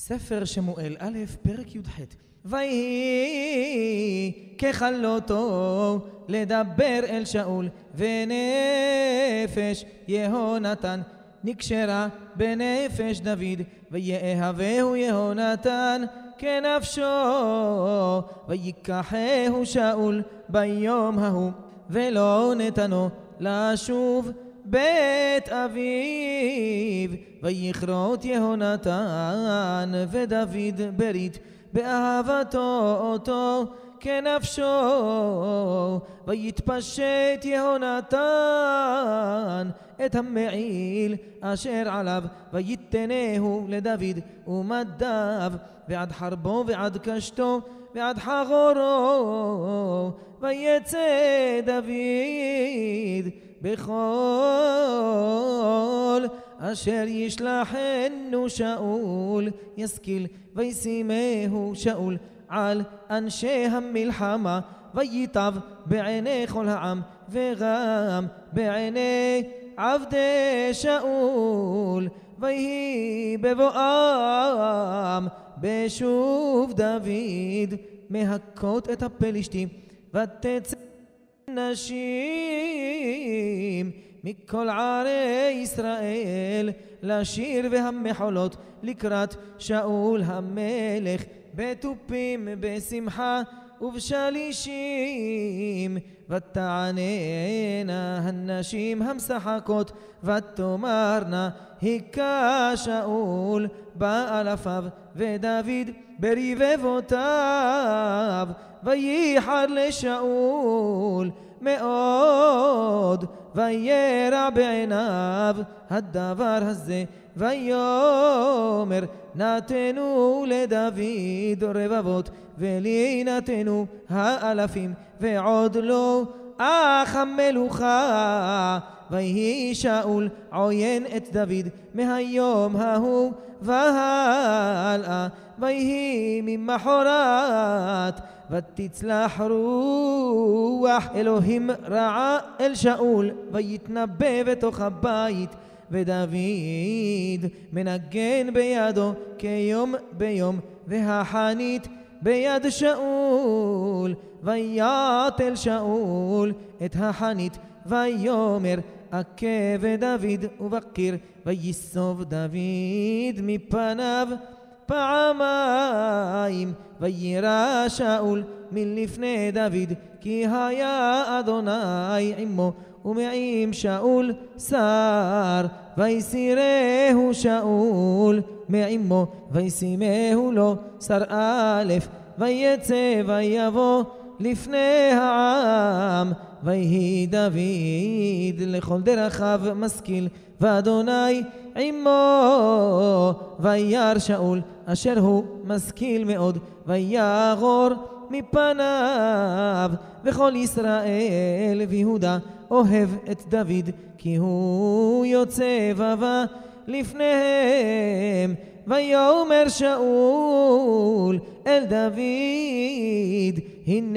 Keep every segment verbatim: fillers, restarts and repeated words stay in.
ספר שמואל א', פרק י"ח. ויהי ככלותו לדבר אל שאול, ונפש יהונתן נקשרה בנפש דוד, ויאהבהו יהונתן כנפשו, ויקחהו שאול ביום ההוא, ולא נתנו לשוב בית אביו. ויכרות יהונתן ודוד ברית באהבתו אותו כנפשו, ויתפשט יהונתן את המעיל אשר עליו, ויתנהו לדוד ומדיו, ועד חרבו ועד קשתו ועד חגורו, ויצא דוד בכל אשר ישלחנו שאול ישכיל, וישימהו שאול על אנשי המלחמה, וייטב בעיני כל העם וגם בעיני עבדי שאול. ויהי בבואם בשוב דוד מהכות את הפלישתים, ותצא נשים מכל ערי ישראל לשיר והמחולות לקראת שאול המלך, בתופים בשמחה ובשלישים. ותעננה הנשים המשחקות, ותאמרנה היכה שאול באלפיו ודוד ברבבותיו. וייחר לשאול מאוד, וירע בעיניו הדבר הזה, ויאמר נתנו לדוד רבבות, ולי נתנו האלפים, ועוד לא אך המלוכה. ויהי שאול עוין את דוד מהיום ההוא והלאה. ויהי ממחרת ותצלח רוח אלוהים רעה אל שאול, ויתנבא בתוך הבית, ודוד מנגן בידו כיום ביום, והחנית ביד שאול. ויתל שאול את החנית, ויאמר אכה ודוד ובקיר, ויסוב דוד מפניו פעמיים. וירא שאול מלפני דוד, כי היה אדוני עמו ומעם שאול שר. ויסירהו שאול מעמו, וישימהו לו שר א'. ויצא ויבוא לפני העם. ויהי דוד לכל דרכיו משכיל, ואדוני עמו. וירא שאול אשר הוא משכיל מאוד, ויגור מפניו. וכל ישראל ויהודה אוהב את דוד, כי הוא יוצא ובא לפניהם. ויאמר שאול אל דוד, הנה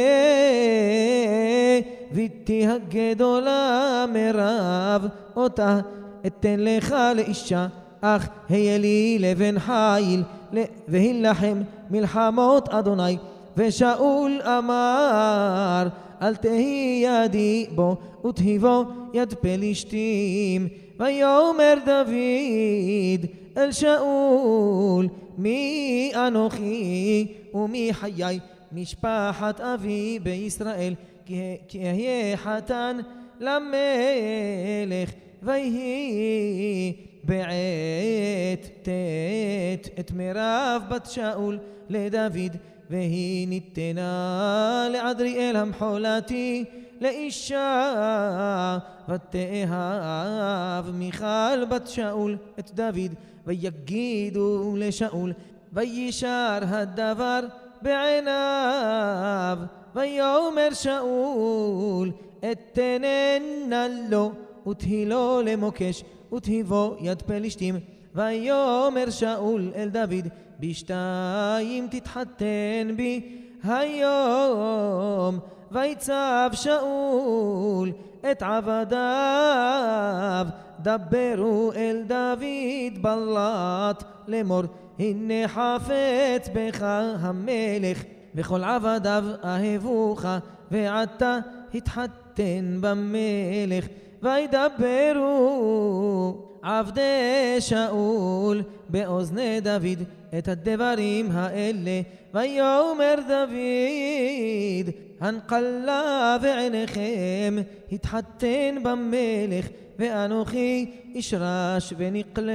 ביתי הגדולה מרב, אותה אתן לך לאישה, אך היה לי לבן חיל, והילחם מלחמות אדוני. ושאול אמר אל תהי ידי בו, ותהיבו יד פלישתים. ויאמר דוד אל שאול, מי אנוכי ומי חיי משפחת אבי בישראל, כי אהיה חתן למלך. ויהי בעת תת את מירב בת שאול לדוד, והיא ניתנה לעדריאל המחולתי לאישה. ותאהב מיכל בת שאול את דוד, ויגידו לשאול, וישר הדבר בעיניו. ויאמר שאול אתננה לו, ותהילו למוקש, ותהיבו יד פלישתים. ויאמר שאול אל דוד, בשתיים תתחתן בי היום. ויצב שאול את עבדיו, דברו אל דוד בלט לאמור, הנה חפץ בך המלך, וכל עבדיו אהבוך, ועתה התחתן במלך. וידברו עבדי שאול באוזני דוד את הדברים האלה, ויאמר דוד, הנקלה ועיניכם, התחתן במלך, ואנוכי אשרש ונקלה.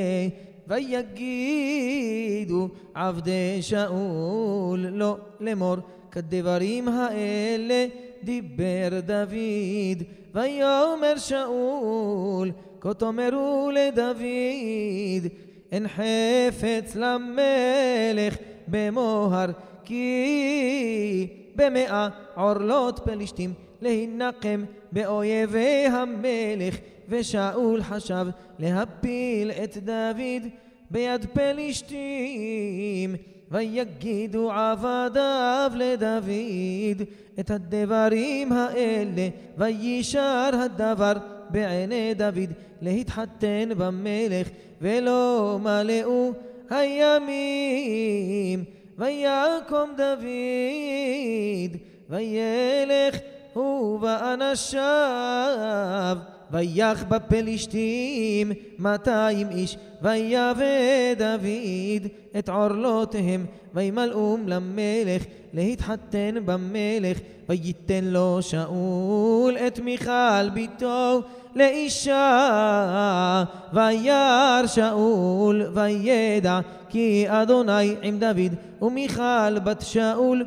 ויגידו עבדי שאול לא לאמור כדברים האלה דיבר דוד. ויאמר שאול, כה תאמרו לדוד, אין חפץ למלך במוהר, כי במאה עורלות פלישתים להינקם באויבי המלך. ושאול חשב להפיל את דוד ביד פלישתים. ויגידו עבדיו לדוד את הדברים האלה, וישר הדבר בעיני דוד להתחתן במלך, ולא מלאו הימים. ויקום דוד וילך הוא ואנשיו, ויך בפלישתים מאתיים איש. ויבא דוד את עורלותיהם, וימלאום למלך להתחתן במלך. וייתן לו שאול את מיכל ביתו לאישה. וירא שאול וידע כי אדוני עם דוד, ומיכל בת שאול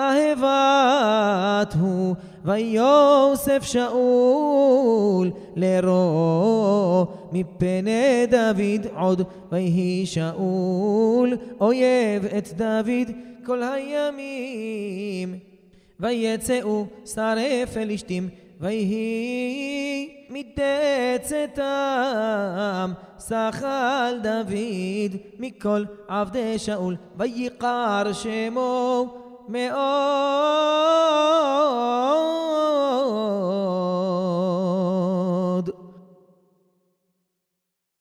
אהבת הוא. ויוסף שאול לרוע מפני דוד עוד, ויהי שאול אויב את דוד כל הימים. ויצאו שרי פלישתים, ויהי מדי צאתם שכל דוד מכל עבדי שאול, ויקר שמו מאוד